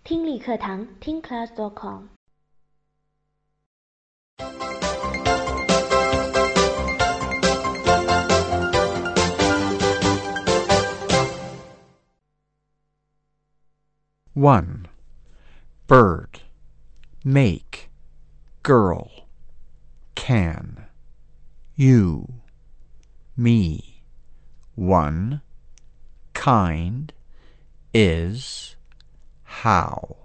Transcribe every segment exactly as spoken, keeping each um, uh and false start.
听力课堂听 class dot com。 one. Bird, make, girl, can, you, me. One. Kind, is, how.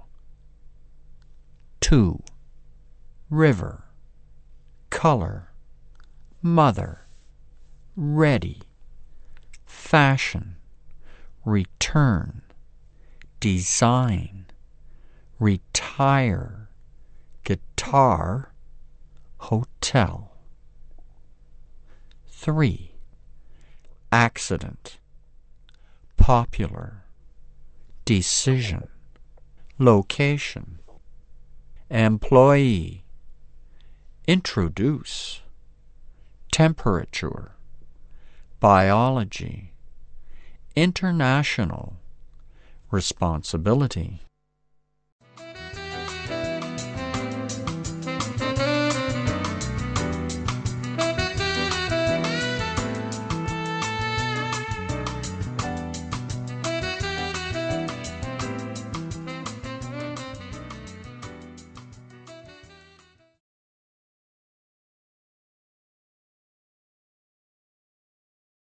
Two. River, color, mother, ready, fashion, return, design, retire, guitar, hotel. Three. Accident, popular, decision, location, employee, introduce, temperature, biology, international, responsibility.